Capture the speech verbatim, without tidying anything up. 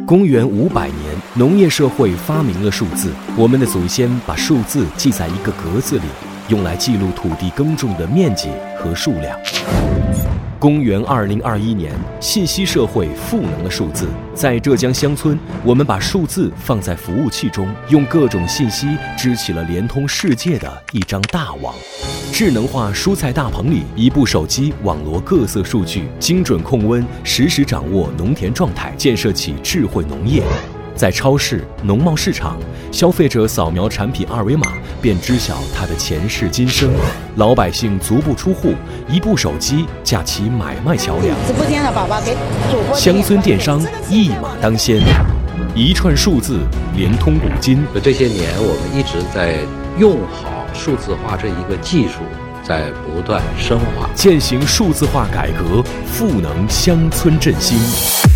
公元五百年，农业社会发明了数字。我们的祖先把数字记在一个格子里，用来记录土地耕种的面积和数量。公元二零二一年，信息社会赋能了数字。在浙江乡村，我们把数字放在服务器中，用各种信息织起了连通世界的一张大网。智能化蔬菜大棚里，一部手机网罗各色数据，精准控温，实时掌握农田状态，建设起智慧农业。在超市、农贸市场，消费者扫描产品二维码，便知晓它的前世今生。老百姓足不出户，一部手机架起买卖桥梁。 直播间的宝宝给主播。 乡村电商一马当先，一串数字连通古今。 这些年，我们一直在用好数字化这一个技术，在不断深化， 践行数字化改革，赋能乡村振兴。